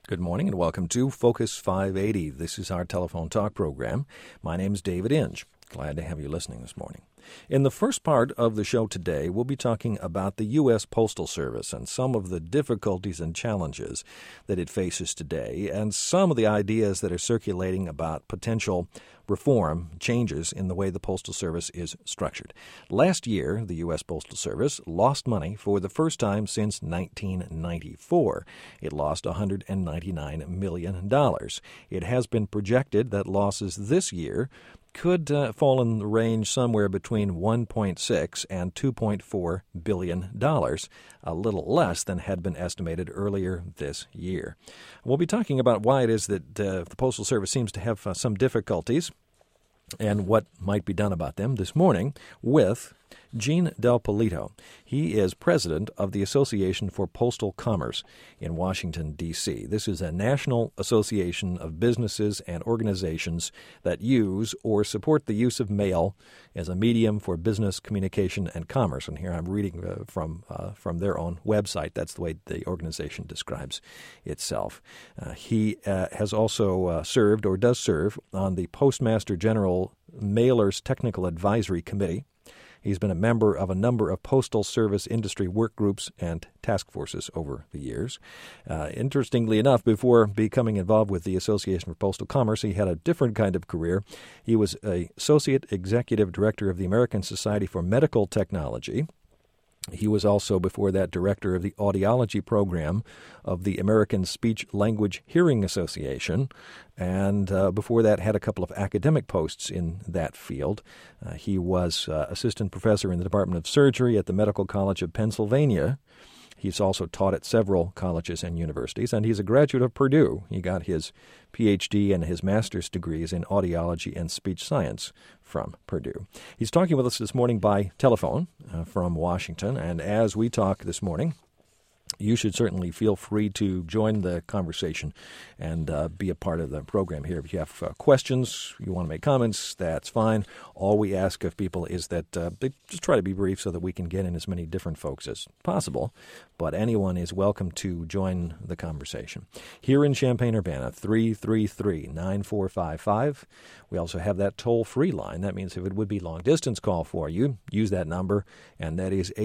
Good morning and welcome to Focus 580. This is our telephone talk program. My name is David Inge. Glad to have you listening this morning. In the first part of the show today, we'll be talking about the U.S. Postal Service and some of the difficulties and challenges that it faces today, and some of the ideas that are circulating about potential reform, changes in the way the Postal Service is structured. Last year, the U.S. Postal Service lost money for the first time since 1994. It lost $199 million. It has been projected that losses this year could fall in the range somewhere between $1.6 and $2.4 billion, a little less than had been estimated earlier this year. We'll be talking about why it is that the Postal Service seems to have some difficulties and what might be done about them this morning with Gene Del Polito. He is president of the Association for Postal Commerce in Washington, D.C. This is a national association of businesses and organizations that use or support the use of mail as a medium for business communication and commerce. And here I'm reading from their own website. That's the way the organization describes itself. He has also served or does serve on the Postmaster General Mailers Technical Advisory Committee. He's been a member of a number of postal service industry work groups and task forces over the years. Interestingly enough, before becoming involved with the Association for Postal Commerce, he had a different kind of career. He was an associate executive director of the American Society for Medical Technology. He was also, before that, director of the audiology program of the American Speech Language Hearing Association, and before that had a couple of academic posts in that field. He was assistant professor in the Department of Surgery at the Medical College of Pennsylvania. He's also taught at several colleges and universities, and he's a graduate of Purdue. He got his Ph.D. and his master's degrees in audiology and speech science from Purdue. He's talking with us this morning by telephone from Washington, and as we talk this morning, you should certainly feel free to join the conversation and be a part of the program here. If you have questions, you want to make comments, that's fine. All we ask of people is that they just try to be brief so that we can get in as many different folks as possible. But anyone is welcome to join the conversation. Here in Champaign-Urbana, 333-9455. We also have that toll-free line. That means if it would be long-distance call for you, use that number, and that is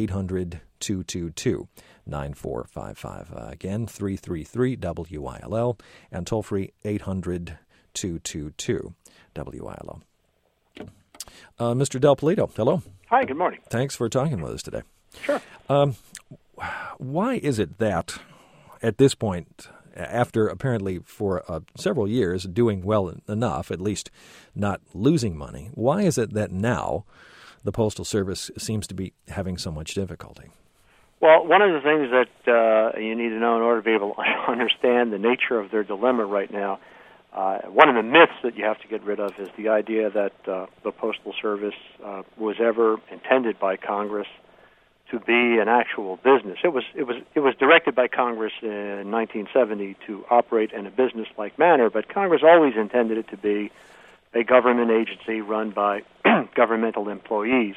800-222-9455. Again, 333-WILL, and toll-free 800-222-WILL. Mr. Del Polito, hello. Hi, good morning. Thanks for talking with us today. Sure. Why is it that at this point, after apparently for several years doing well enough, at least not losing money, why is it that now the Postal Service seems to be having so much difficulty? Well, one of the things that you need to know in order to be able to understand the nature of their dilemma right now, one of the myths that you have to get rid of is the idea that the Postal Service was ever intended by Congress to be an actual business. It was directed by Congress in 1970 to operate in a business-like manner, but Congress always intended it to be a government agency run by governmental employees.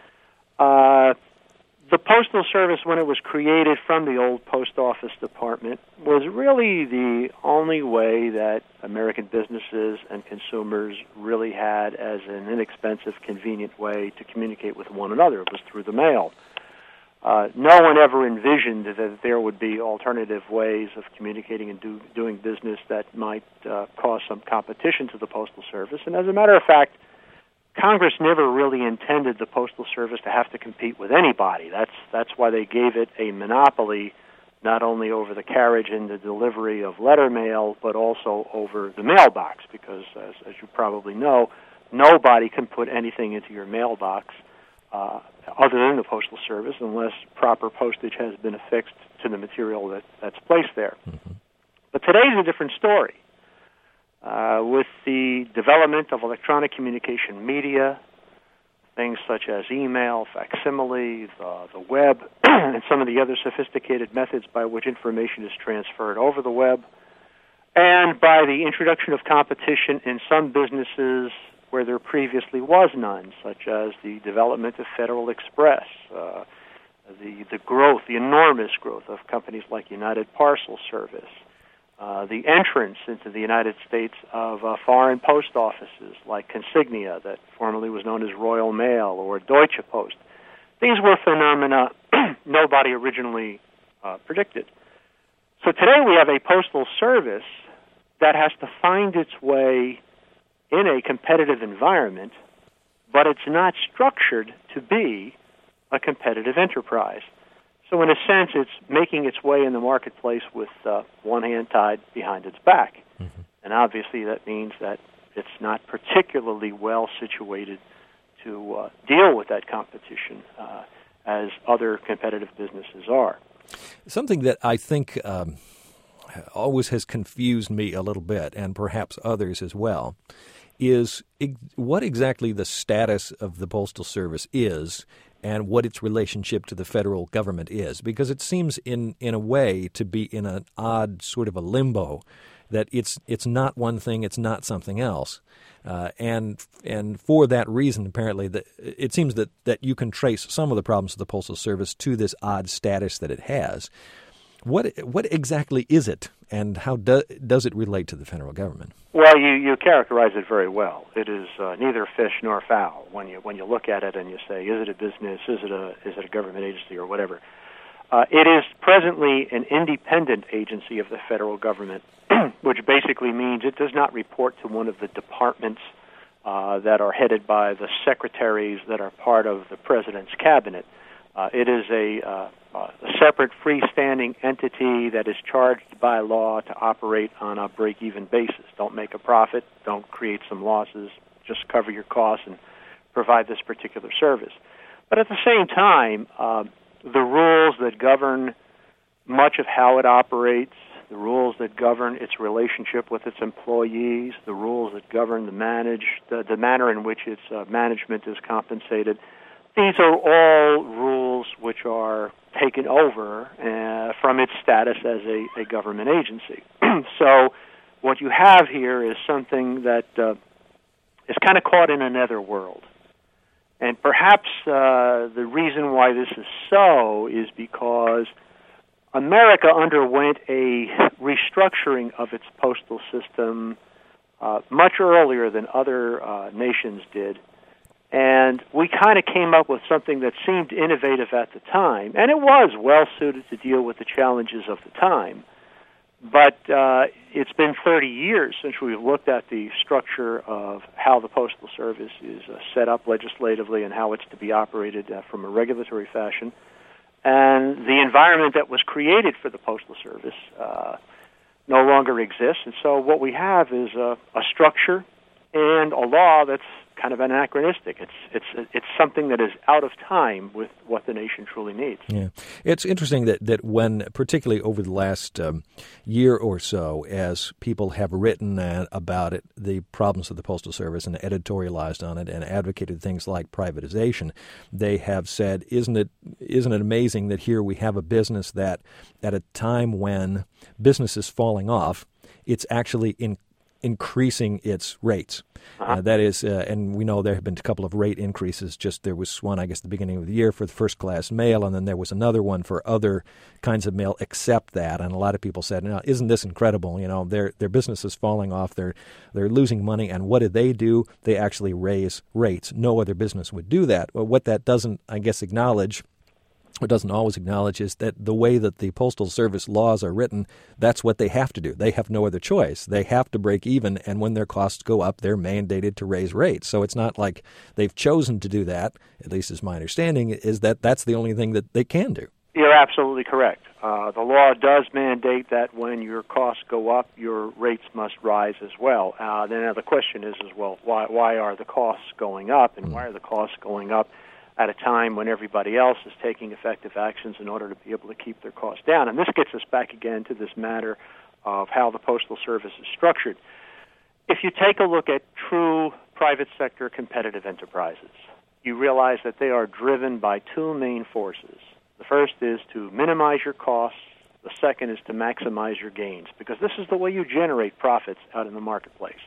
The Postal Service, when it was created from the old Post Office Department, was really the only way that American businesses and consumers really had as an inexpensive, convenient way to communicate with one another. It was through the mail. No one ever envisioned that there would be alternative ways of communicating and doing business that might cause some competition to the Postal Service. And as a matter of fact, Congress never really intended the Postal Service to have to compete with anybody. That's why they gave it a monopoly, not only over the carriage and the delivery of letter mail, but also over the mailbox, because, as you probably know, nobody can put anything into your mailbox other than the Postal Service unless proper postage has been affixed to the material that's placed there. Mm-hmm. But today's a different story. With the development of electronic communication media, things such as email, facsimile, the web, and some of the other sophisticated methods by which information is transferred over the web, and by the introduction of competition in some businesses where there previously was none, such as the development of Federal Express, the enormous growth of companies like United Parcel Service, the entrance into the United States of foreign post offices like Consignia, that formerly was known as Royal Mail, or Deutsche Post. These were phenomena nobody originally predicted. So today we have a postal service that has to find its way in a competitive environment, but it's not structured to be a competitive enterprise. So in a sense, it's making its way in the marketplace with one hand tied behind its back. Mm-hmm. And obviously that means that it's not particularly well situated to deal with that competition as other competitive businesses are. Something that I think always has confused me a little bit, and perhaps others as well, is what exactly the status of the Postal Service is and what its relationship to the federal government is. Because it seems in a way to be in an odd sort of a limbo, that it's not one thing, it's not something else. And for that reason, apparently, it seems that you can trace some of the problems of the Postal Service to this odd status that it has. What exactly is it, and how does it relate to the federal government? Well, you characterize it very well. It is neither fish nor fowl when you look at it and you say, is it a business, is it a government agency, or whatever. It is presently an independent agency of the federal government, which basically means it does not report to one of the departments that are headed by the secretaries that are part of the president's cabinet. It is a separate freestanding entity that is charged by law to operate on a break-even basis. Don't make a profit, don't create some losses, just cover your costs and provide this particular service. But at the same time, the rules that govern much of how it operates, the rules that govern its relationship with its employees, the rules that govern the manner in which its management is compensated, these are all rules which are taken over from its status as a government agency. So what you have here is something that is kind of caught in another world. And perhaps the reason why this is so is because America underwent a restructuring of its postal system much earlier than other nations did. And we kind of came up with something that seemed innovative at the time, and it was well-suited to deal with the challenges of the time. But it's been 30 years since we've looked at the structure of how the Postal Service is set up legislatively and how it's to be operated from a regulatory fashion. And the environment that was created for the Postal Service no longer exists. And so what we have is a structure and a law that's kind of anachronistic. It's something that is out of time with what the nation truly needs. Yeah, it's interesting that when, particularly over the last year or so, as people have written about it, the problems of the Postal Service, and editorialized on it and advocated things like privatization, they have said, isn't it amazing that here we have a business that, at a time when business is falling off, it's actually increasing its rates. That is, and we know there have been a couple of rate increases. There was one, I guess, at the beginning of the year for the first-class mail, and then there was another one for other kinds of mail except that. And a lot of people said, "Now, isn't this incredible? You know, their business is falling off. They're losing money." And what do? They actually raise rates. No other business would do that. Well, what that doesn't, I guess, acknowledge, or doesn't always acknowledge, is that the way that the Postal Service laws are written, that's what they have to do. They have no other choice. They have to break even, and when their costs go up, they're mandated to raise rates. So it's not like they've chosen to do that, at least is my understanding, is that that's the only thing that they can do. You're absolutely correct. The law does mandate that when your costs go up, your rates must rise as well. Then the question is, well, why are the costs going up, and why are the costs going up at a time when everybody else is taking effective actions in order to be able to keep their costs down? And this gets us back again to this matter of how the Postal Service is structured. If you take a look at true private sector competitive enterprises, you realize that they are driven by two main forces. The first is to minimize your costs. The second is to maximize your gains, because this is the way you generate profits out in the marketplace.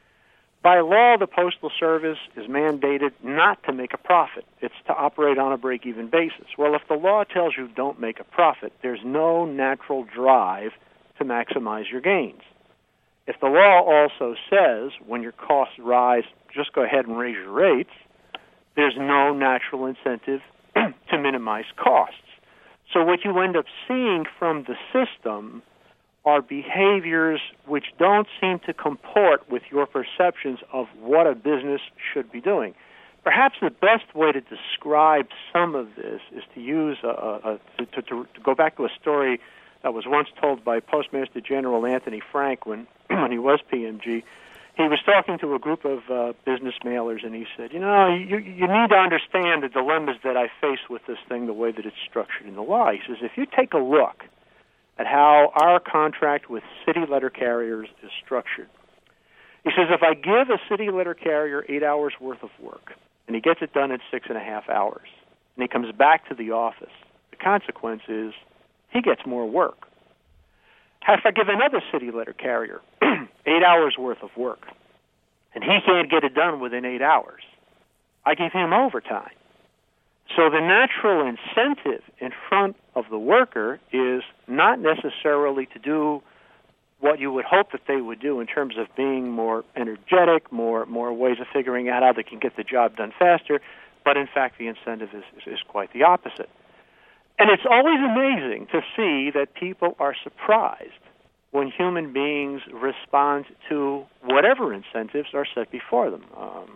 By law, the Postal Service is mandated not to make a profit. It's to operate on a break-even basis. Well, if the law tells you don't make a profit, there's no natural drive to maximize your gains. If the law also says when your costs rise, just go ahead and raise your rates, there's no natural incentive to minimize costs. So what you end up seeing from the system are behaviors which don't seem to comport with your perceptions of what a business should be doing. Perhaps the best way to describe some of this is to use to go back to a story that was once told by Postmaster General Anthony Frank when he was PMG. He was talking to a group of business mailers, and he said, you need to understand the dilemmas that I face with this thing, the way that it's structured in the law. He says, if you take a look at how our contract with city letter carriers is structured, he says, if I give a city letter carrier 8 hours worth of work, and he gets it done in 6.5 hours, and he comes back to the office, the consequence is he gets more work. If I give another city letter carrier 8 hours worth of work, and he can't get it done within 8 hours, I give him overtime. So the natural incentive in front of the worker is not necessarily to do what you would hope that they would do in terms of being more energetic, more ways of figuring out how they can get the job done faster, but in fact the incentive is quite the opposite. And it's always amazing to see that people are surprised when human beings respond to whatever incentives are set before them.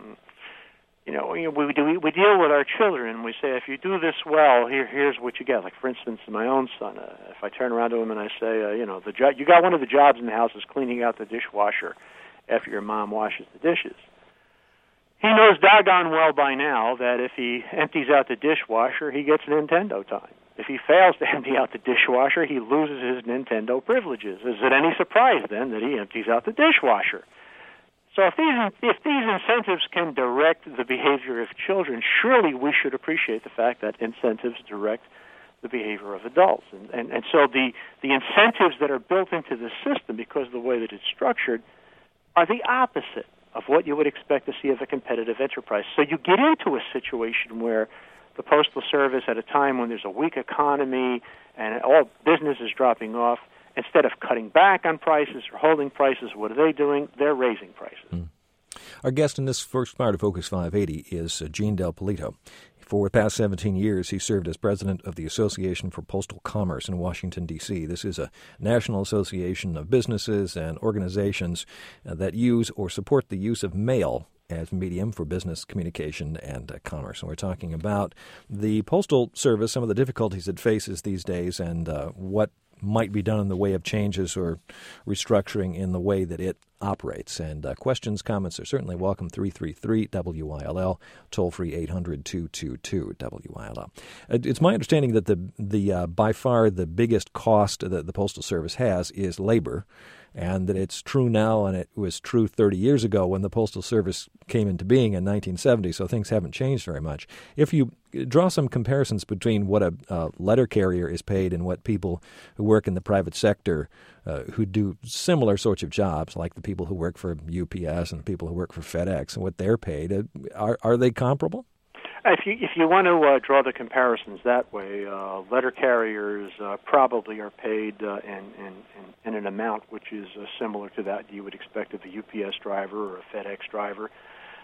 We deal with our children, and we say, if you do this well, here's what you get. Like, for instance, my own son, if I turn around to him and I say, you got one of the jobs in the house is cleaning out the dishwasher after your mom washes the dishes. He knows doggone well by now that if he empties out the dishwasher, he gets Nintendo time. If he fails to empty out the dishwasher, he loses his Nintendo privileges. Is it any surprise, then, that he empties out the dishwasher? So if these incentives can direct the behavior of children, surely we should appreciate the fact that incentives direct the behavior of adults. And so the incentives that are built into the system, because of the way that it's structured, are the opposite of what you would expect to see of a competitive enterprise. So you get into a situation where the Postal Service, at a time when there's a weak economy and all business is dropping off, instead of cutting back on prices or holding prices, what are they doing? They're raising prices. Our guest in this first part of Focus 580 is Gene Del Polito. For the past 17 years, he served as president of the Association for Postal Commerce in Washington, D.C. This is a national association of businesses and organizations that use or support the use of mail as medium for business communication and commerce. And we're talking about the Postal Service, some of the difficulties it faces these days, and what might be done in the way of changes or restructuring in the way that it operates. And questions, comments are certainly welcome. 333-WILL, toll-free 800-222-WILL. It's my understanding that the by far the biggest cost that the Postal Service has is labor, and that it's true now, and it was true 30 years ago when the Postal Service came into being in 1970, so things haven't changed very much. If you draw some comparisons between what a letter carrier is paid and what people who work in the private sector who do similar sorts of jobs, like the people who work for UPS and the people who work for FedEx, and what they're paid, are they comparable? If you want to draw the comparisons that way, letter carriers probably are paid in an amount which is similar to that you would expect of a UPS driver or a FedEx driver.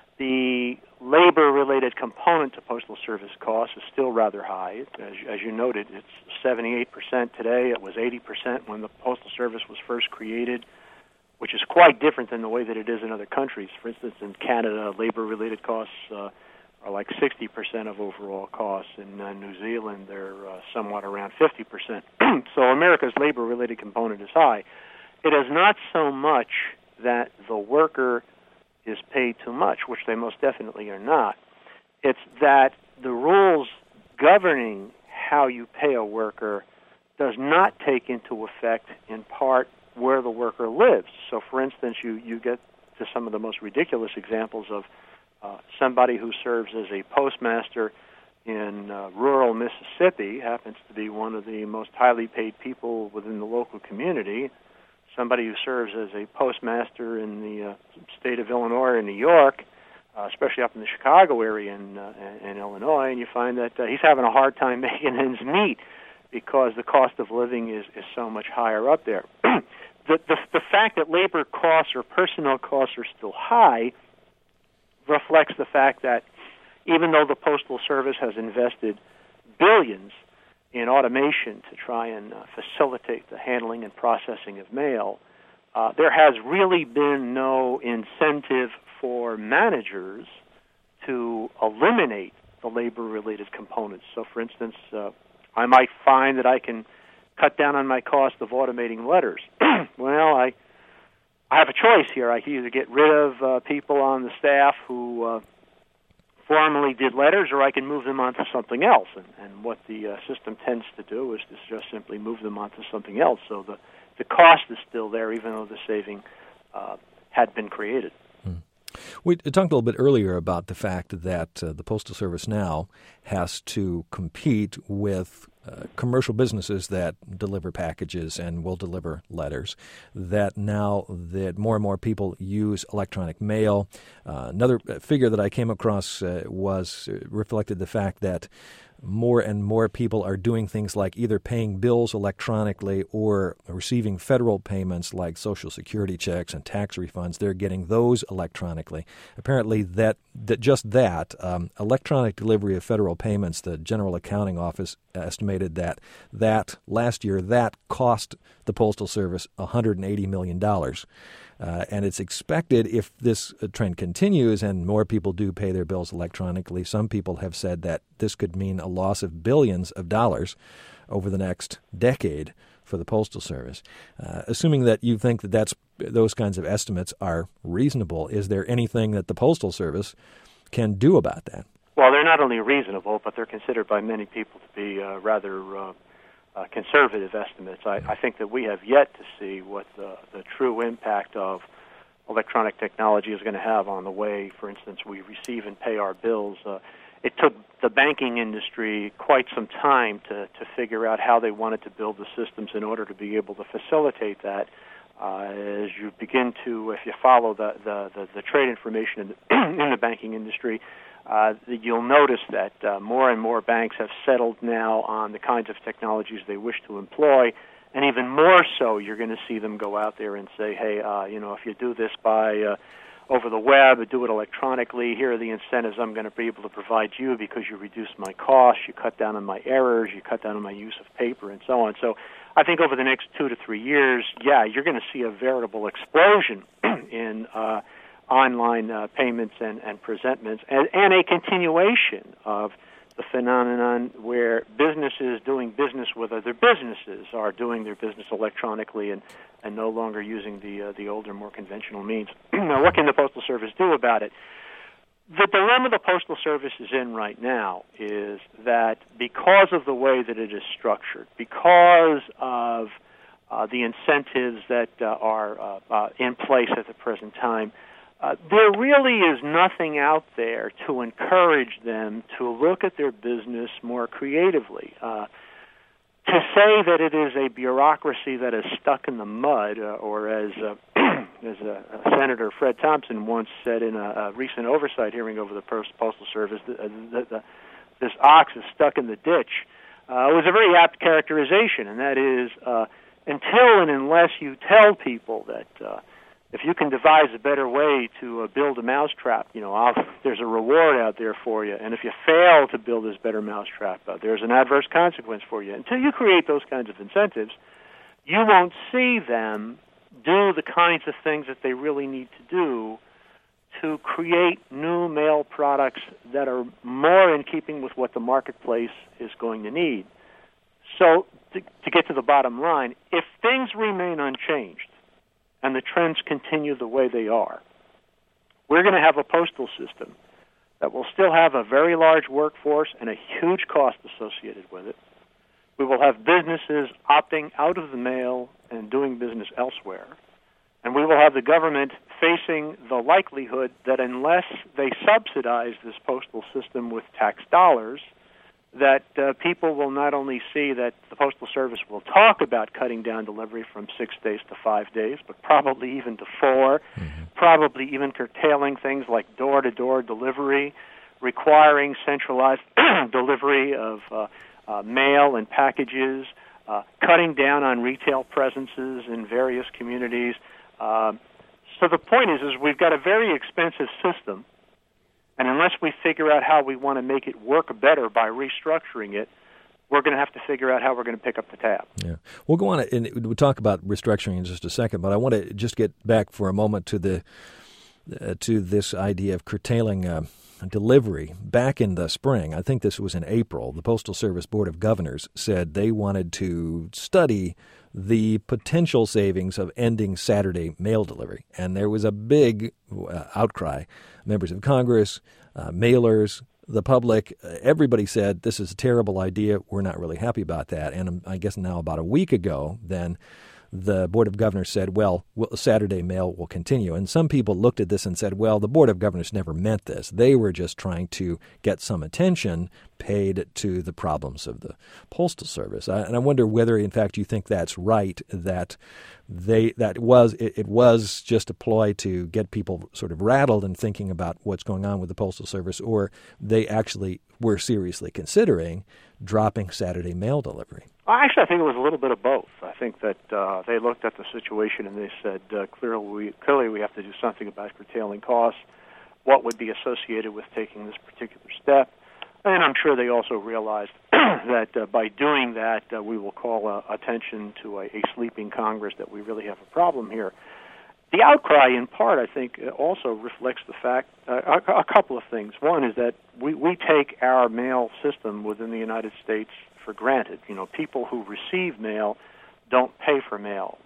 The labor-related component to Postal Service costs is still rather high. As you noted, it's 78% today. It was 80% when the Postal Service was first created, which is quite different than the way that it is in other countries. For instance, in Canada, labor-related costs are like 60% of overall costs. In New Zealand, they're somewhat around 50%. So America's labor-related component is high. It is not so much that the worker is paid too much, which they most definitely are not. It's that the rules governing how you pay a worker does not take into effect, in part, where the worker lives. So, for instance, you get to some of the most ridiculous examples of somebody who serves as a postmaster in rural Mississippi, happens to be one of the most highly paid people within the local community. Somebody who serves as a postmaster in the state of Illinois or New York, especially up in the Chicago area in Illinois, and you find that he's having a hard time making ends meet. because the cost of living is so much higher up there. The fact that labor costs or personnel costs are still high reflects the fact that even though the Postal Service has invested billions in automation to try and facilitate the handling and processing of mail, there has really been no incentive for managers to eliminate the labor-related components. So, for instance, I might find that I can cut down on my cost of automating letters. Well, I have a choice here. I can either get rid of people on the staff who formerly did letters, or I can move them onto something else. And what the system tends to do is to just simply move them onto something else. So the cost is still there, even though the saving had been created. We talked a little bit earlier about the fact that the Postal Service now has to compete with commercial businesses that deliver packages and will deliver letters, that now that more and more people use electronic mail. Another figure that I came across reflected the fact that more and more people are doing things like either paying bills electronically or receiving federal payments like Social Security checks and tax refunds. They're getting those electronically. Apparently, electronic delivery of federal payments, the General Accounting Office estimated that last year that cost the Postal Service $180 million. And it's expected, if this trend continues and more people do pay their bills electronically, some people have said that this could mean a loss of billions of dollars over the next decade for the Postal Service. Assuming that you think that those kinds of estimates are reasonable, is there anything that the Postal Service can do about that? Well, they're not only reasonable, but they're considered by many people to be rather conservative estimates. I think that we have yet to see what the true impact of electronic technology is going to have on the way, for instance, we receive and pay our bills. It took the banking industry quite some time to figure out how they wanted to build the systems in order to be able to facilitate that. As you begin to, if you follow the trade information in the banking industry, you'll notice that more and more banks have settled now on the kinds of technologies they wish to employ, and even more so, you're going to see them go out there and say, hey, if you do this by over the web, do it electronically, here are the incentives I'm going to be able to provide you because you reduce my costs, you cut down on my errors, you cut down on my use of paper, and so on. So I think over the next 2 to 3 years, you're going to see a veritable explosion in online payments and presentments, and a continuation of the phenomenon where businesses doing business with other businesses are doing their business electronically and no longer using the older, more conventional means. Now, what can the Postal Service do about it? The dilemma the Postal Service is in right now is that because of the way that it is structured, because of the incentives that are in place at the present time, there really is nothing out there to encourage them to look at their business more creatively. To say that it is a bureaucracy that is stuck in the mud, or as Senator Fred Thompson once said in a recent oversight hearing over the Postal Service, this ox is stuck in the ditch, was a very apt characterization, and that is until and unless you tell people that if you can devise a better way to build a mousetrap, there's a reward out there for you. And if you fail to build this better mousetrap, there's an adverse consequence for you. Until you create those kinds of incentives, you won't see them do the kinds of things that they really need to do to create new mail products that are more in keeping with what the marketplace is going to need. So to get to the bottom line, if things remain unchanged, and the trends continue the way they are, we're going to have a postal system that will still have a very large workforce and a huge cost associated with it. We will have businesses opting out of the mail and doing business elsewhere. And we will have the government facing the likelihood that unless they subsidize this postal system with tax dollars, that people will not only see that the Postal Service will talk about cutting down delivery from 6 days to 5 days, but probably even to 4, probably even curtailing things like door-to-door delivery, requiring centralized delivery of mail and packages, cutting down on retail presences in various communities. So the point is we've got a very expensive system, and unless we figure out how we want to make it work better by restructuring it, we're going to have to figure out how we're going to pick up the tab. Yeah, we'll go on, and we'll talk about restructuring in just a second, but I want to just get back for a moment to this idea of curtailing delivery. Back in the spring, I think this was in April, the Postal Service Board of Governors said they wanted to study the potential savings of ending Saturday mail delivery. And there was a big outcry. Members of Congress, mailers, the public, everybody said this is a terrible idea. We're not really happy about that. And I guess now about a week ago, then the Board of Governors said, well, Saturday mail will continue. And some people looked at this and said, well, the Board of Governors never meant this. They were just trying to get some attention paid to the problems of the Postal Service. And I wonder whether, in fact, you think that's right, that it was just a ploy to get people sort of rattled and thinking about what's going on with the Postal Service, or they actually were seriously considering dropping Saturday mail delivery. Actually, I think it was a little bit of both. I think that they looked at the situation and they said, clearly we have to do something about curtailing costs, what would be associated with taking this particular step. And I'm sure they also realized that by doing that, we will call attention to a sleeping Congress, that we really have a problem here. The outcry, in part, I think, also reflects the fact, a couple of things. One is that we take our mail system within the United States for granted. You know, people who receive mail don't pay for mail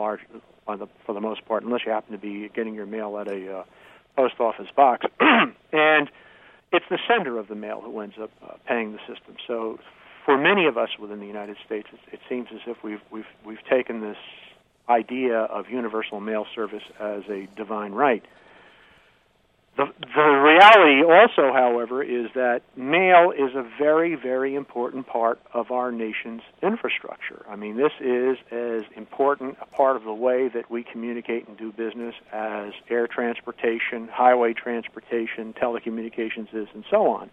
for the most part, unless you happen to be getting your mail at a post office box. And it's the sender of the mail who ends up paying the system. So for many of us within the United States, it seems as if we've taken this idea of universal mail service as a divine right. The reality also, however, is that mail is a very, very important part of our nation's infrastructure. I mean, this is as important a part of the way that we communicate and do business as air transportation, highway transportation, telecommunications is, and so on.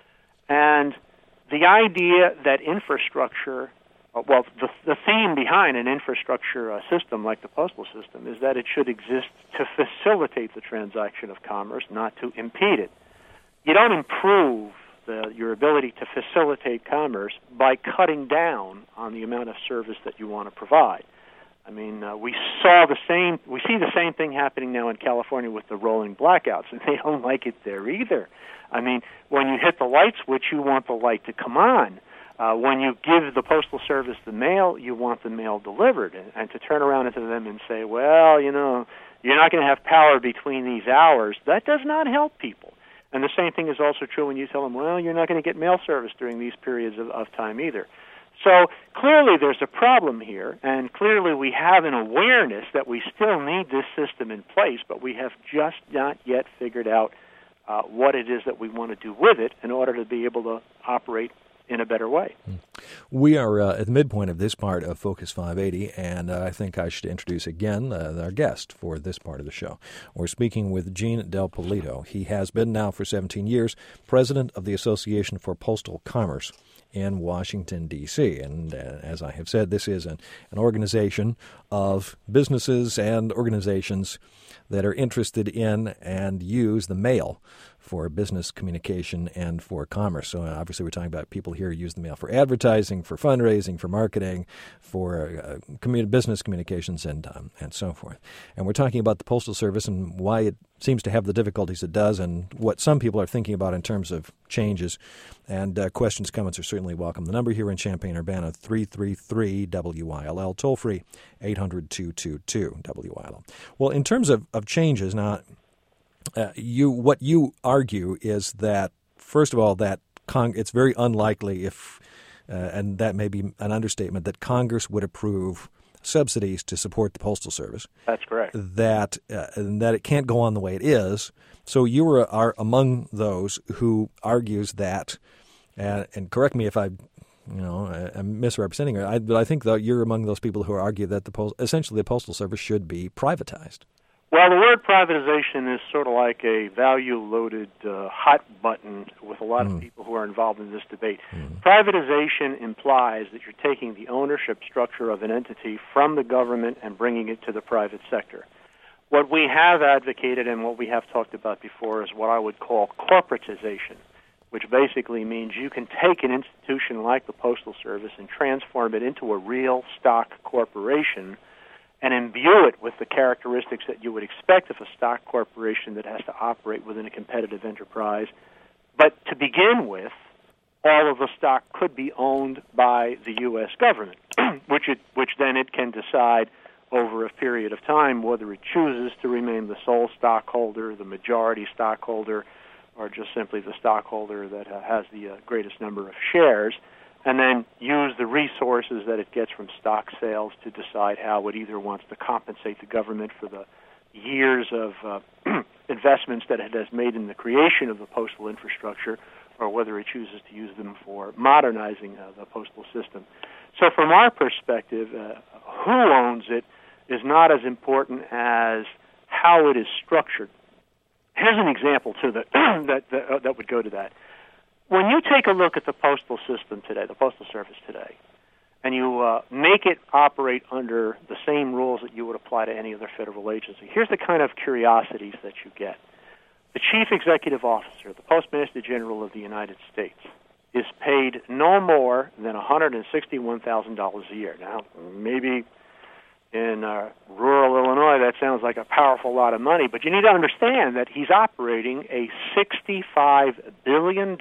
And the idea that infrastructure, the theme behind an infrastructure system like the postal system is that it should exist to facilitate the transaction of commerce, not to impede it. You don't improve your ability to facilitate commerce by cutting down on the amount of service that you want to provide. I mean, we see the same thing happening now in California with the rolling blackouts, and they don't like it there either. I mean, when you hit the light switch, you want the light to come on. When you give the Postal Service the mail, you want the mail delivered. And to turn around to them and say, well, you know, you're not going to have power between these hours, that does not help people. And the same thing is also true when you tell them, well, you're not going to get mail service during these periods of time either. So clearly there's a problem here, and clearly we have an awareness that we still need this system in place, but we have just not yet figured out what it is that we want to do with it in order to be able to operate in a better way. We are at the midpoint of this part of Focus 580, and I think I should introduce again our guest for this part of the show. We're speaking with Gene Del Polito. He has been now for 17 years president of the Association for Postal Commerce in Washington, D.C. And as I have said, this is an organization of businesses and organizations that are interested in and use the mail for business communication and for commerce. So obviously we're talking about people here who use the mail for advertising, for fundraising, for marketing, for business communications, and so forth. And we're talking about the Postal Service and why it seems to have the difficulties it does and what some people are thinking about in terms of changes. And questions, comments are certainly welcome. The number here in Champaign-Urbana, 333-WILL, toll-free, 800-222-WILL. Well, in terms of changes, now, what you argue is that, first of all, that it's very unlikely and that may be an understatement, that Congress would approve subsidies to support the Postal Service. That's correct. That it can't go on the way it is. So you are among those who argues that, and correct me if I'm misrepresenting it, but I think that you're among those people who argue that essentially the Postal Service should be privatized. Well, the word privatization is sort of like a value-loaded hot button with a lot of people who are involved in this debate. Privatization implies that you're taking the ownership structure of an entity from the government and bringing it to the private sector. What we have advocated and what we have talked about before is what I would call corporatization, which basically means you can take an institution like the Postal Service and transform it into a real stock corporation and imbue it with the characteristics that you would expect of a stock corporation that has to operate within a competitive enterprise. But to begin with, all of the stock could be owned by the U.S. government, which then it can decide over a period of time whether it chooses to remain the sole stockholder, the majority stockholder, or just simply the stockholder that has the greatest number of shares, and then use the resources that it gets from stock sales to decide how it either wants to compensate the government for the years of investments that it has made in the creation of the postal infrastructure, or whether it chooses to use them for modernizing the postal system. So from our perspective, who owns it is not as important as how it is structured. Here's an example, too, that would go to that. When you take a look at the postal system today, the Postal Service today, and you make it operate under the same rules that you would apply to any other federal agency, here's the kind of curiosities that you get. The Chief Executive Officer, the Postmaster General of the United States, is paid no more than $161,000 a year. Now, maybe in rural Illinois that sounds like a powerful lot of money, but you need to understand that he's operating a $65 billion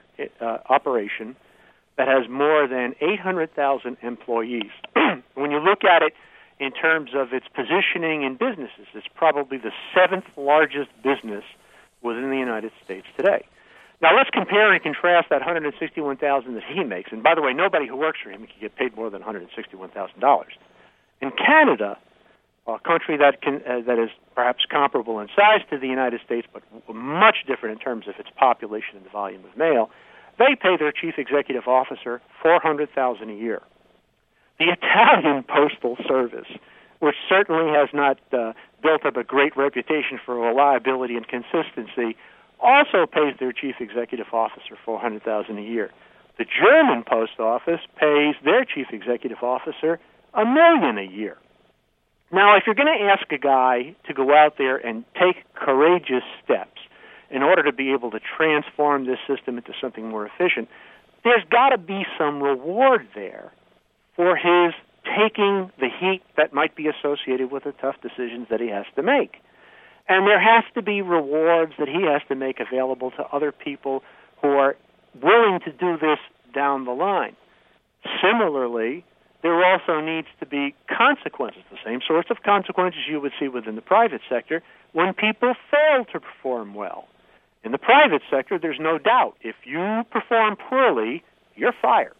operation that has more than 800,000 employees. When you look at it in terms of its positioning in businesses, it's probably the seventh largest business within the United States today. Now let's compare and contrast that $161,000 that he makes. And by the way, nobody who works for him can get paid more than $161,000. In Canada, a country that is perhaps comparable in size to the United States, but much different in terms of its population and the volume of mail, they pay their chief executive officer $400,000 a year. The Italian Postal Service, which certainly has not built up a great reputation for reliability and consistency, also pays their chief executive officer $400,000 a year. The German Post Office pays their chief executive officer $1 million a year. Now, if you're going to ask a guy to go out there and take courageous steps in order to be able to transform this system into something more efficient, there's got to be some reward there for his taking the heat that might be associated with the tough decisions that he has to make. And there has to be rewards that he has to make available to other people who are willing to do this down the line. Similarly, there also needs to be consequences, the same sorts of consequences you would see within the private sector when people fail to perform well. In the private sector, there's no doubt. If you perform poorly, you're fired.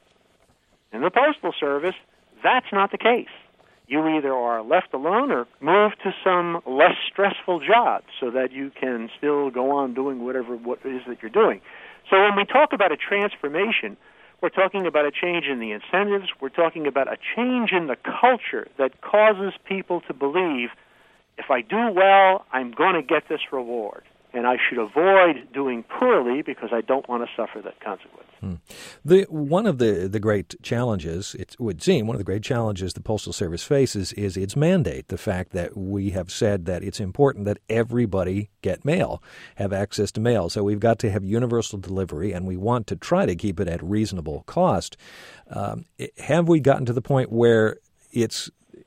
In the Postal Service, that's not the case. You either are left alone or moved to some less stressful job so that you can still go on doing what it is that you're doing. So when we talk about a transformation, we're talking about a change in the incentives. We're talking about a change in the culture that causes people to believe, if I do well, I'm going to get this reward. And I should avoid doing poorly because I don't want to suffer that consequence. One of the great challenges, it would seem, one of the great challenges the Postal Service faces is its mandate, the fact that we have said that it's important that everybody get mail, have access to mail. So we've got to have universal delivery, and we want to try to keep it at reasonable cost. Have we gotten to the point where it's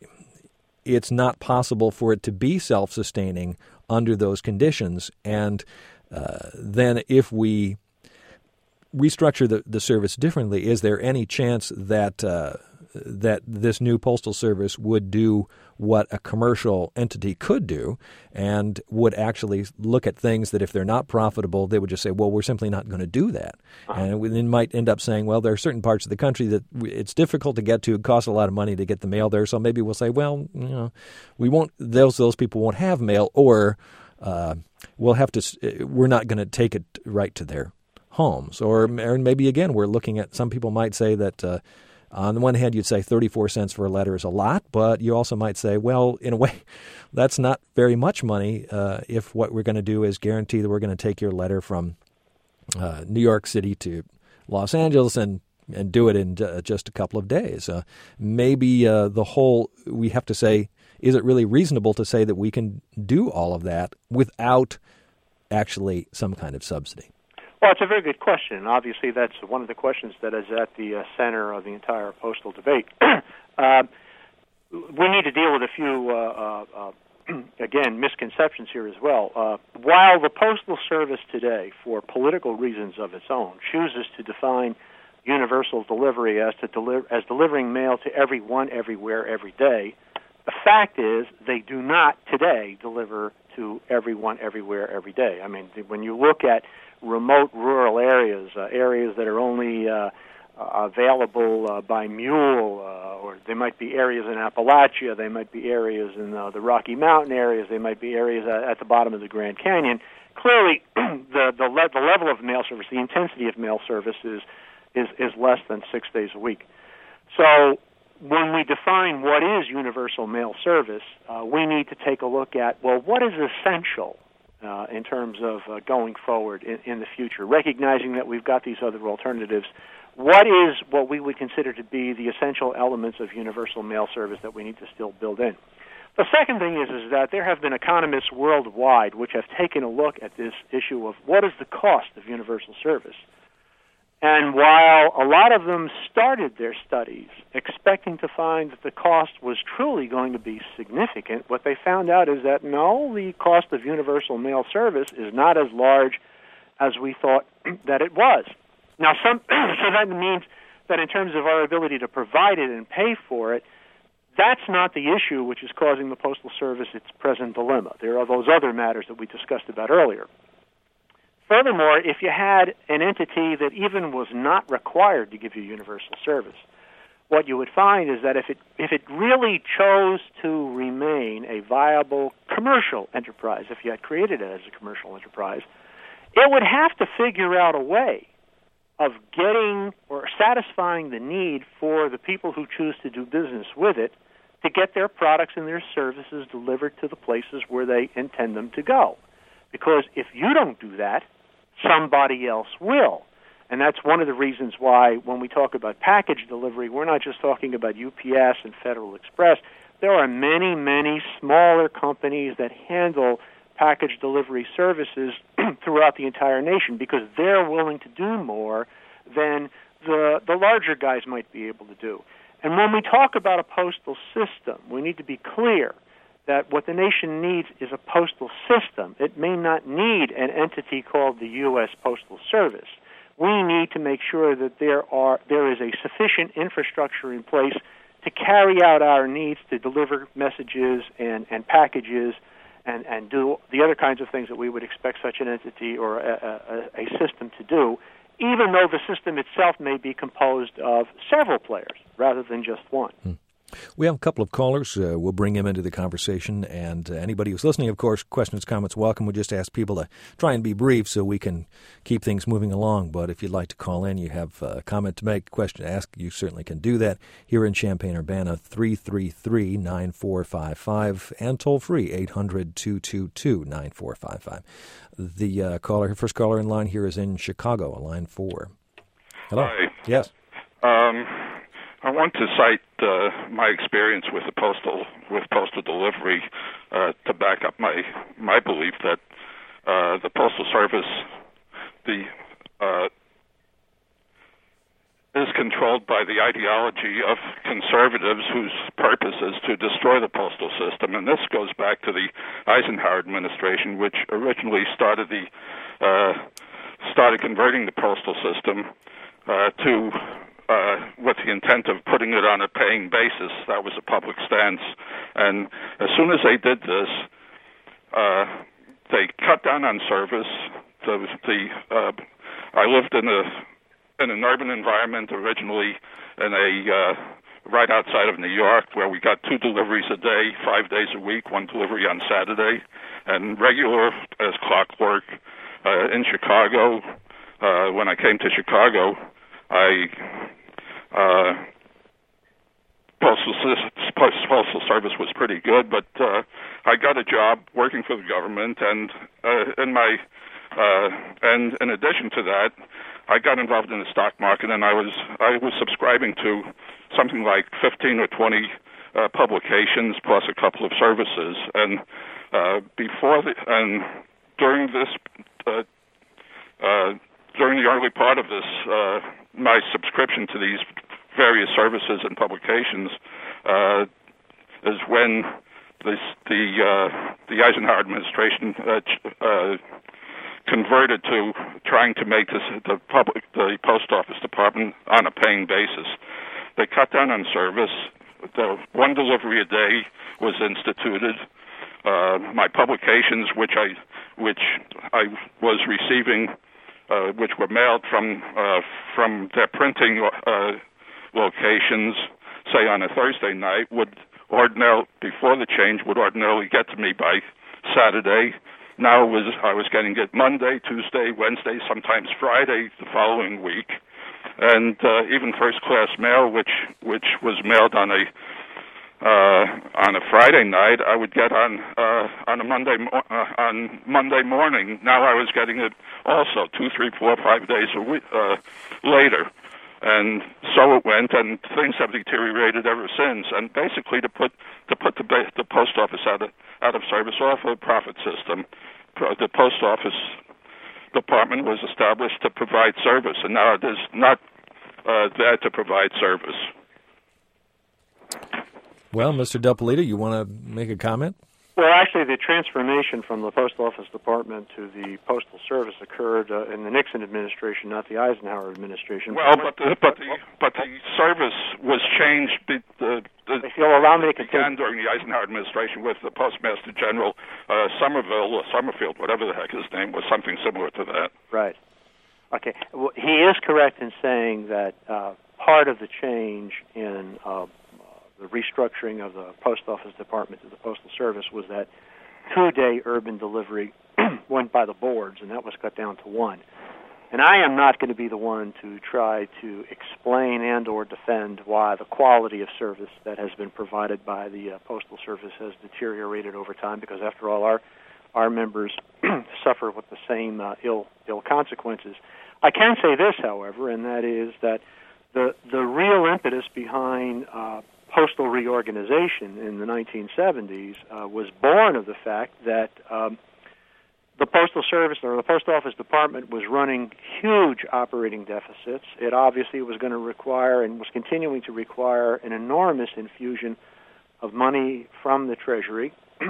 not possible for it to be self-sustaining under those conditions? And then if we restructure the service differently, is there any chance that that this new Postal Service would do what a commercial entity could do and would actually look at things that if they're not profitable, they would just say, well, we're simply not going to do that. And we then might end up saying, well, there are certain parts of the country that it's difficult to get to. It costs a lot of money to get the mail there. So maybe we'll say, well, we won't, those people won't have mail, or we're not going to take it right to their homes. Or maybe, again, we're looking at, some people might say that On the one hand, you'd say 34 cents for a letter is a lot, but you also might say, well, in a way, that's not very much money if what we're going to do is guarantee that we're going to take your letter from New York City to Los Angeles and do it in just a couple of days. Maybe we have to say, is it really reasonable to say that we can do all of that without actually some kind of subsidy? Well, it's a very good question. Obviously, that's one of the questions that is at the center of the entire postal debate. We need to deal with a few, again, misconceptions here as well. While the Postal Service today, for political reasons of its own, chooses to define universal delivery as delivering mail to everyone, everywhere, every day, the fact is they do not today deliver to everyone, everywhere, every day. I mean, when you look at remote rural areas, areas that are only available by mule, or they might be areas in Appalachia, they might be areas in the Rocky Mountain areas, they might be areas at the bottom of the Grand Canyon. Clearly, the level of mail service, the intensity of mail service is less than 6 days a week. So when we define what is universal mail service, we need to take a look at, well, what is essential in terms of going forward in the future, recognizing that we've got these other alternatives. What is what we would consider to be the essential elements of universal mail service that we need to still build in? The second thing is that there have been economists worldwide which have taken a look at this issue of what is the cost of universal service. And while a lot of them started their studies expecting to find that the cost was truly going to be significant, what they found out is that no, the cost of universal mail service is not as large as we thought that it was. Now, so that means that in terms of our ability to provide it and pay for it, that's not the issue which is causing the Postal Service its present dilemma. There are those other matters that we discussed about earlier. Furthermore, if you had an entity that even was not required to give you universal service, what you would find is that if it really chose to remain a viable commercial enterprise, if you had created it as a commercial enterprise, it would have to figure out a way of getting or satisfying the need for the people who choose to do business with it to get their products and their services delivered to the places where they intend them to go. Because if you don't do that, somebody else will. And that's one of the reasons why when we talk about package delivery, we're not just talking about UPS and Federal Express. There are many, many smaller companies that handle package delivery services throughout the entire nation because they're willing to do more than the larger guys might be able to do. And when we talk about a postal system, we need to be clear that what the nation needs is a postal system. It may not need an entity called the U.S. Postal Service. We need to make sure that there is a sufficient infrastructure in place to carry out our needs to deliver messages and packages and do the other kinds of things that we would expect such an entity or a system to do, even though the system itself may be composed of several players rather than just one. We have a couple of callers. We'll bring them into the conversation. And anybody who's listening, of course, questions, comments, welcome. We just ask people to try and be brief so we can keep things moving along. But if you'd like to call in, you have a comment to make, question to ask, you certainly can do that here in Champaign-Urbana, 333-9455, and toll-free, 800-222-9455. The first caller in line here is in Chicago, line 4. Hello. Hi. Yes. I want to cite my experience with postal delivery to back up my belief that the Postal Service is controlled by the ideology of conservatives whose purpose is to destroy the postal system. And this goes back to the Eisenhower administration, which originally started converting the postal system to with the intent of putting it on a paying basis. That was a public stance. And as soon as they did this, they cut down on service. I lived in an urban environment originally right outside of New York, where we got 2 deliveries a day, 5 days a week, 1 delivery on Saturday, and regular as clockwork. In Chicago, when I came to Chicago, Postal Service was pretty good, but I got a job working for the government, and in addition to that, I got involved in the stock market, and I was subscribing to something like 15 or 20 publications plus a couple of services, and during the early part of this, my subscription to these various services and publications is when the Eisenhower administration converted to trying to make the post office department on a paying basis. They cut down on service. The one delivery a day was instituted. My publications, which I was receiving, which were mailed from their printing locations, say on a Thursday night, before the change would ordinarily get to me by Saturday. Now I was getting it Monday, Tuesday, Wednesday, sometimes Friday the following week, and even first-class mail, which was mailed on a Friday night, I would get on Monday morning. Now I was getting it also 2, 3, 4, 5 days a week later. And so it went, and things have deteriorated ever since. And basically, to put the post office out of service off a profit system, the post office department was established to provide service, and now it is not there to provide service. Well, Mr. Del Polito, you want to make a comment? Well, actually, the transformation from the Post Office Department to the Postal Service occurred in the Nixon administration, not the Eisenhower administration. Well, but the service was changed. If you'll allow me to began during the Eisenhower administration with the Postmaster General Somerville or Summerfield, whatever the heck his name was, something similar to that. Right. Okay. Well, he is correct in saying that part of the change in the restructuring of the Post Office Department to the Postal Service was that 2-day urban delivery went by the boards, and that was cut down to 1. And I am not going to be the one to try to explain and or defend why the quality of service that has been provided by the Postal Service has deteriorated over time, because after all, our members suffer with the same ill consequences. I can say this, however, and that is that the real impetus behind postal reorganization in the 1970s was born of the fact that the Postal Service or the Post Office Department was running huge operating deficits. It obviously was going to require and was continuing to require an enormous infusion of money from the Treasury.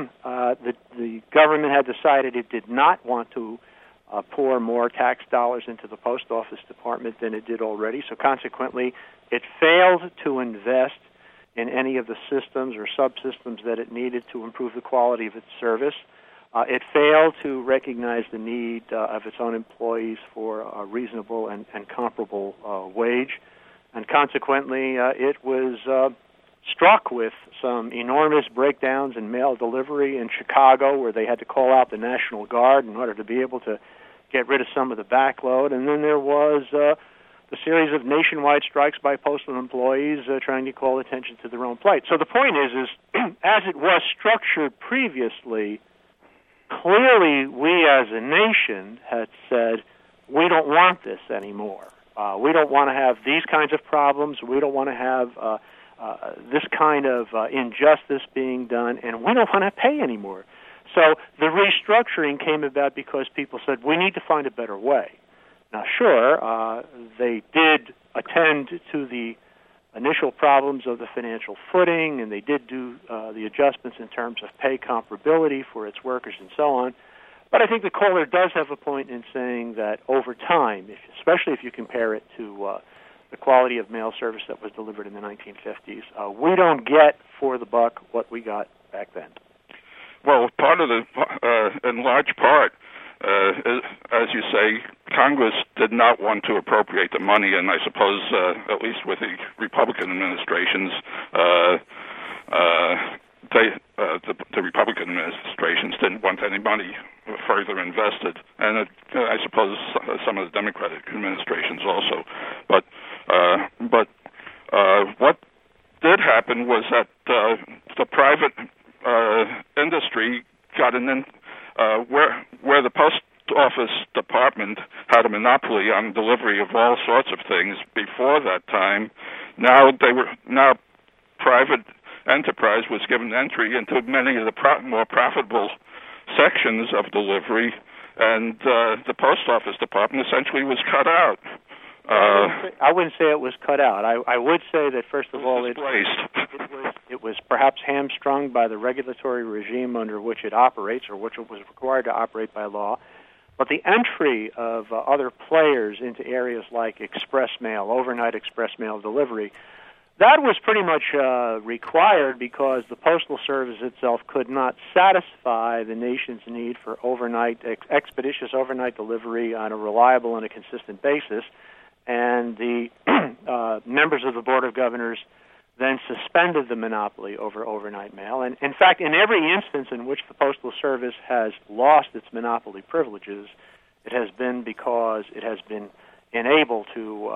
The government had decided it did not want to pour more tax dollars into the Post Office Department than it did already, so consequently it failed to invest in any of the systems or subsystems that it needed to improve the quality of its service. It failed to recognize the need of its own employees for a reasonable and comparable wage, and consequently it was struck with some enormous breakdowns in mail delivery in Chicago, where they had to call out the National Guard in order to be able to get rid of some of the backload, and then there was the series of nationwide strikes by postal employees trying to call attention to their own plight. So the point is as it was structured previously, clearly we as a nation had said, we don't want this anymore. We don't want to have these kinds of problems. We don't want to have this kind of injustice being done, and we don't want to pay anymore. So the restructuring came about because people said, we need to find a better way. Now, sure, they did attend to the initial problems of the financial footing, and they did do the adjustments in terms of pay comparability for its workers and so on. But I think the caller does have a point in saying that over time, especially if you compare it to the quality of mail service that was delivered in the 1950s, we don't get for the buck what we got back then. Well, in large part, as you say, Congress did not want to appropriate the money, and I suppose, at least with the Republican administrations, the Republican administrations didn't want any money further invested, and I suppose some of the Democratic administrations also. But what did happen was that the private industry got where the post office department had a monopoly on delivery of all sorts of things before that time. Now private enterprise was given entry into many of the more profitable sections of delivery, and the post office department essentially was cut out. I wouldn't say it was cut out. I would say that, first of all, it was perhaps hamstrung by the regulatory regime under which it operates, or which it was required to operate by law. But the entry of other players into areas like express mail, overnight express mail delivery, that was pretty much required because the Postal Service itself could not satisfy the nation's need for expeditious overnight delivery on a reliable and a consistent basis. And the members of the Board of Governors then suspended the monopoly over overnight mail. And in fact, in every instance in which the Postal Service has lost its monopoly privileges, it has been because it has been unable to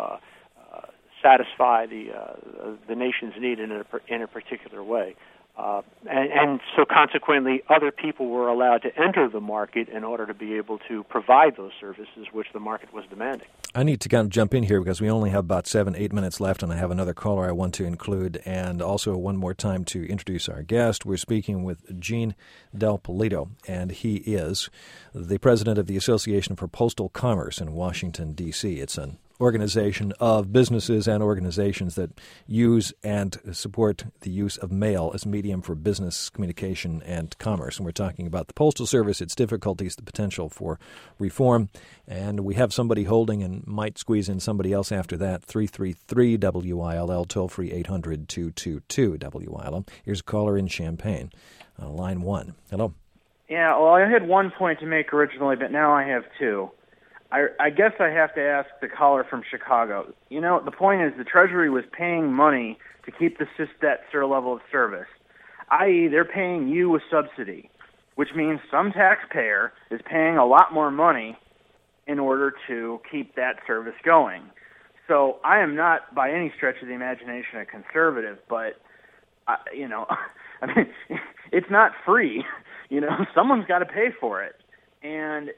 satisfy the nation's need in a particular way. And so consequently, other people were allowed to enter the market in order to be able to provide those services which the market was demanding. I need to kind of jump in here because we only have about 7-8 minutes left, and I have another caller I want to include, and also one more time to introduce our guest. We're speaking with Gene Del Polito, and he is the president of the Association for Postal Commerce in Washington, D.C. It's an organization of businesses and organizations that use and support the use of mail as a medium for business communication and commerce. And we're talking about the Postal Service, its difficulties, the potential for reform. And we have somebody holding and might squeeze in somebody else after that. 333-WILL, toll-free 800-222-WILL. Here's a caller in Champaign, line 1. Hello. Yeah, well, I had one point to make originally, but now I have two. I guess I have to ask the caller from Chicago. You know, the point is the Treasury was paying money to keep the SysDebt level of service, i.e. they're paying you a subsidy, which means some taxpayer is paying a lot more money in order to keep that service going. So I am not by any stretch of the imagination a conservative, but, I mean, it's not free. Someone's got to pay for it. And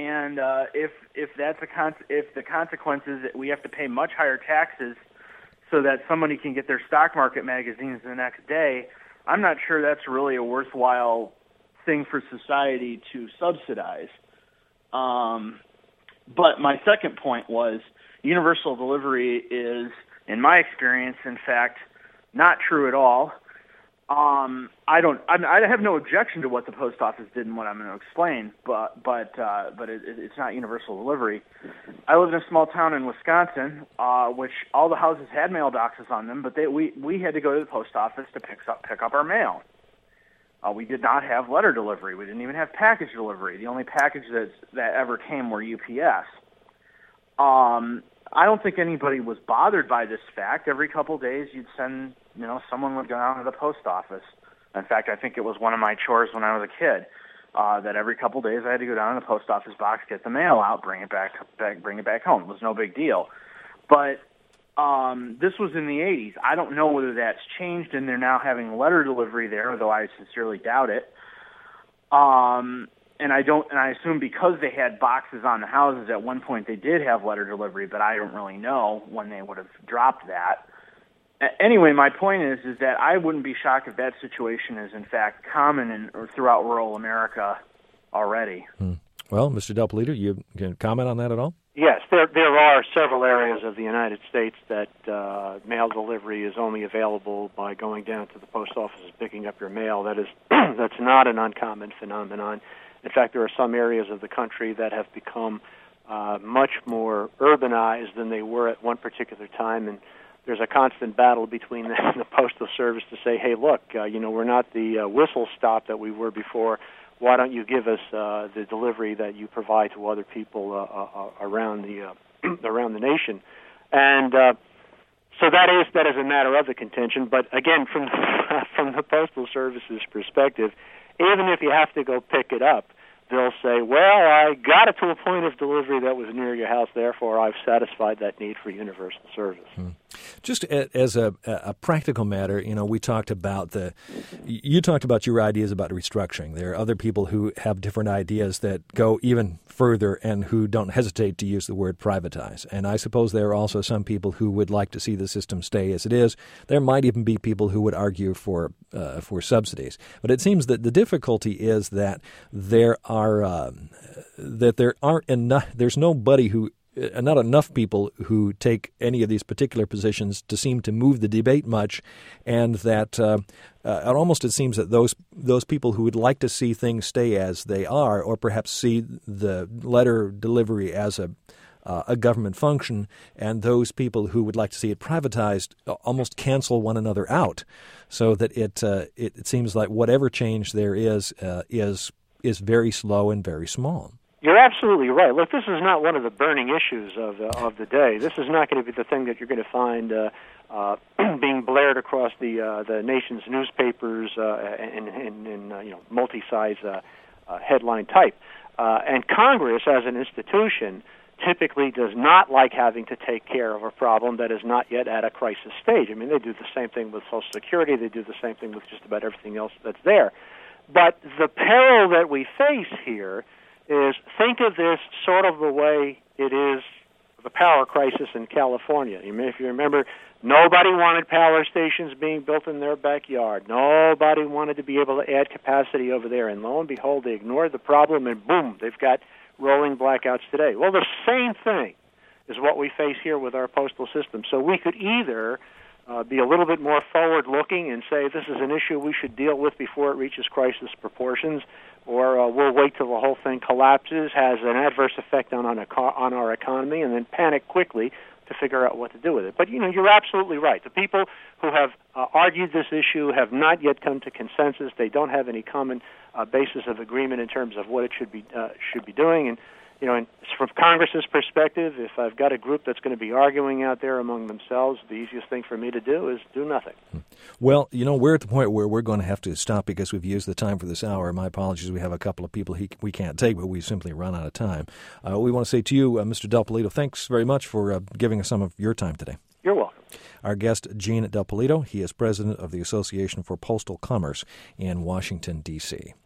if the consequence is that we have to pay much higher taxes so that somebody can get their stock market magazines the next day, I'm not sure that's really a worthwhile thing for society to subsidize. But my second point was universal delivery is, in my experience, in fact, not true at all. I have no objection to what the post office did and what I'm going to explain, but it's not universal delivery. I lived in a small town in Wisconsin, which all the houses had mailboxes on them, but we had to go to the post office to pick up our mail. We did not have letter delivery. We didn't even have package delivery. The only package that ever came were UPS. I don't think anybody was bothered by this fact. Every couple of days you'd send, someone would go down to the post office. In fact, I think it was one of my chores when I was a kid, that every couple of days I had to go down to the post office box, get the mail out, bring it back home. It was no big deal. But this was in the 80s. I don't know whether that's changed and they're now having letter delivery there, though I sincerely doubt it. And I assume because they had boxes on the houses at one point they did have letter delivery, but I don't really know when they would have dropped that. Anyway, my point is that I wouldn't be shocked if that situation is in fact common throughout rural America already. Well, Mr. Del Polito, you can comment on that at all? Yes, there are several areas of the United States that mail delivery is only available by going down to the post office and picking up your mail. That's not an uncommon phenomenon. In fact, there are some areas of the country that have become much more urbanized than they were at one particular time, and there's a constant battle between the Postal Service to say, hey, look, we're not the whistle stop that we were before. Why don't you give us the delivery that you provide to other people around the nation? And so that is a matter of the contention. But again, from the Postal Service's perspective, even if you have to go pick it up, they'll say, well, I got it to a point of delivery that was near your house, therefore I've satisfied that need for universal service. Just as a practical matter, we talked about you talked about your ideas about restructuring. There are other people who have different ideas that go even further and who don't hesitate to use the word privatize. And I suppose there are also some people who would like to see the system stay as it is. There might even be people who would argue for subsidies. But it seems that the difficulty is that there aren't enough. There's nobody who. Not enough people who take any of these particular positions to seem to move the debate much, and that it seems that those people who would like to see things stay as they are, or perhaps see the letter delivery as a government function, and those people who would like to see it privatized almost cancel one another out, so that it seems like whatever change there is very slow and very small. You're absolutely right. Look, this is not one of the burning issues of the day. This is not going to be the thing that you're going to find being blared across the nation's newspapers in multi-size headline type. And Congress, as an institution, typically does not like having to take care of a problem that is not yet at a crisis stage. I mean, they do the same thing with Social Security. They do the same thing with just about everything else that's there. But the peril that we face here is, think of this sort of the way it is the power crisis in California. If you remember, nobody wanted power stations being built in their backyard. Nobody wanted to be able to add capacity over there. And lo and behold, they ignored the problem, and boom, they've got rolling blackouts today. Well, the same thing is what we face here with our postal system. So we could either be a little bit more forward-looking and say this is an issue we should deal with before it reaches crisis proportions, or we'll wait till the whole thing collapses, has an adverse effect on our economy, and then panic quickly to figure out what to do with it. But, you're absolutely right. The people who have argued this issue have not yet come to consensus. They don't have any common basis of agreement in terms of what it should be doing. And, and from Congress's perspective, if I've got a group that's going to be arguing out there among themselves, the easiest thing for me to do is do nothing. Well, we're at the point where we're going to have to stop because we've used the time for this hour. My apologies. We have a couple of people we can't take, but we simply run out of time. We want to say to you, Mr. Del Polito, thanks very much for giving us some of your time today. You're welcome. Our guest, Gene Del Polito, he is president of the Association for Postal Commerce in Washington, D.C.